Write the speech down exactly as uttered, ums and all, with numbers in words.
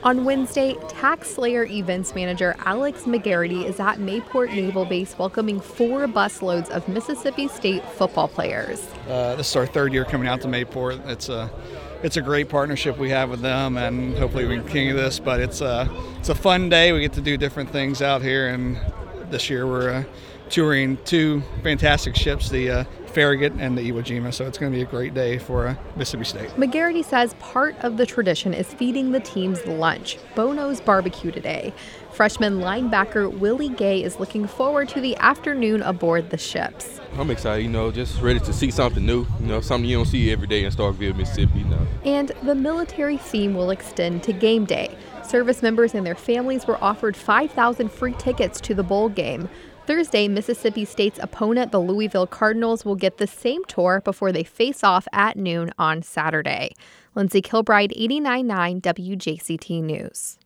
On Wednesday, Tax Slayer events manager Alex McGarity is at Mayport Naval Base welcoming four busloads of Mississippi State football players. Uh, this is our third year coming out to Mayport. It's a it's a great partnership we have with them, and hopefully we can continue this. But it's a it's a fun day. We get to do different things out here, and this year we're uh, touring two fantastic ships, the uh, Farragut and the Iwo Jima, so it's going to be a great day for uh, Mississippi State. McGarity says part of the tradition is feeding the teams lunch, Bono's Barbecue today. Freshman linebacker Willie Gay is looking forward to the afternoon aboard the ships. I'm excited, you know, just ready to see something new, you know, something you don't see every day in Starkville, Mississippi, you know. And the military theme will extend to game day. Service members and their families were offered five thousand free tickets to the bowl game. Thursday, Mississippi State's opponent, the Louisville Cardinals, will get the same tour before they face off at noon on Saturday. Lindsay Kilbride, eighty-nine point nine W J C T News.